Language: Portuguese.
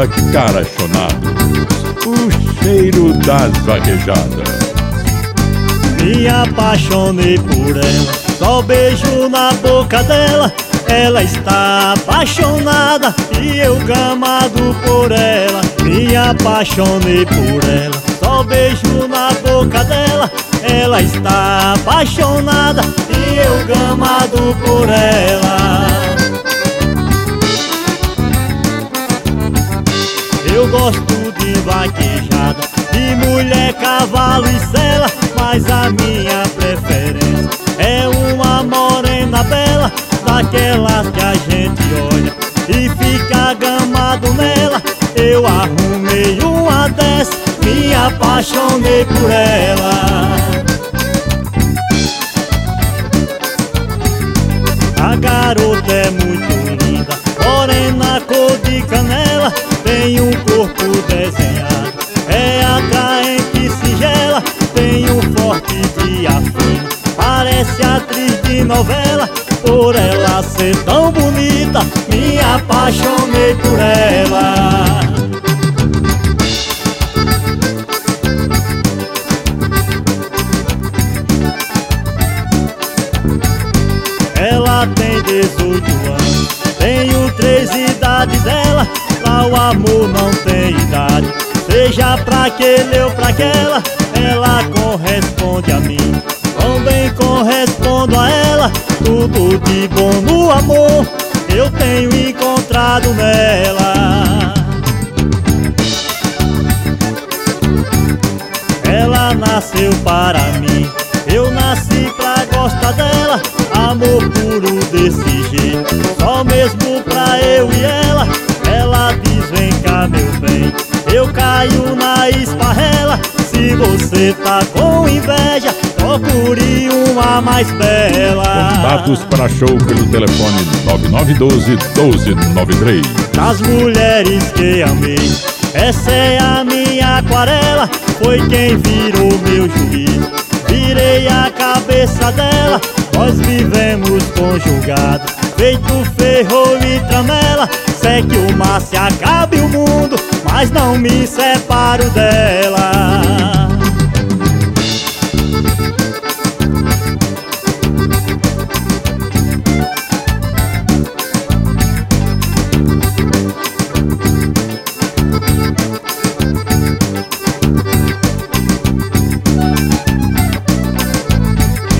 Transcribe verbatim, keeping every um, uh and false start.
Banda Carachonados, o cheiro das vaquejadas. Me apaixonei por ela, só beijo na boca dela. Ela está apaixonada e eu gamado por ela. Me apaixonei por ela, só beijo na boca dela. Ela está apaixonada e eu gamado por ela. Eu gosto de vaquejada, de mulher, cavalo e sela, mas a minha preferência é uma morena bela, daquelas que a gente olha e fica gamado nela. Eu arrumei uma dessa, me apaixonei por ela. A garota é muito linda, morena, cor de canela, tem um corpo desenhado, é atraente e singela, tem um forte diafragma, parece atriz de novela. Por ela ser tão bonita, me apaixonei por ela. Ela tem dezoito anos, tenho três idade dela. Lá o amor não tem idade, seja pra aquele ou pra aquela. Ela corresponde a mim, também correspondo a ela. Tudo de bom no amor eu tenho encontrado nela. Ela nasceu para mim, eu nasci pra gostar dela. Amor puro desse jeito, só mesmo pra eu e ela. Ela diz: vem cá meu bem, eu caio na esparrela. Se você tá com inveja, procure uma mais bela. Contatos para show pelo telefone nove nove um dois, um dois nove três. Das mulheres que amei, essa é a minha aquarela. Foi quem virou meu juízo, virei a cabeça dela. Nós vivemos conjugados, feito ferro e tramela. Sei que o mar se acabe o mundo, mas não me separo dela.